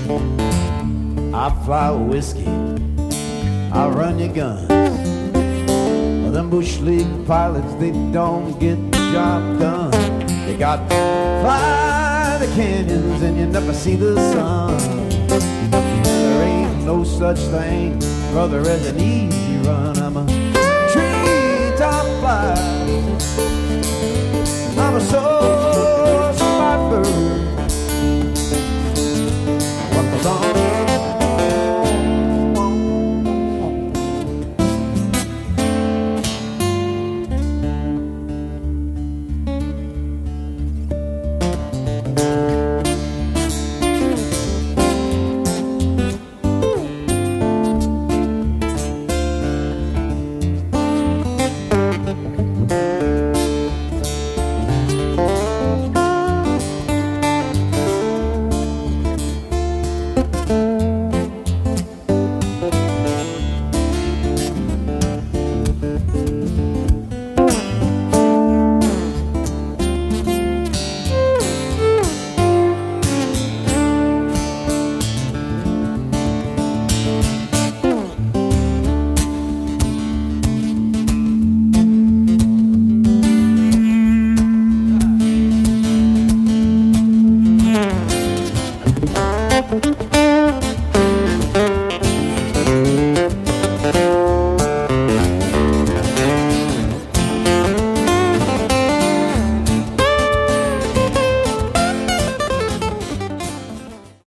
I fly whiskey, I run your guns. Well, them Bush League pilots, they don't get the job done. You got to fly the canyons and you never see the sun. There ain't no such thing, brother, as an easy run. I'm a treetop flyer, I'm a soul spot bird.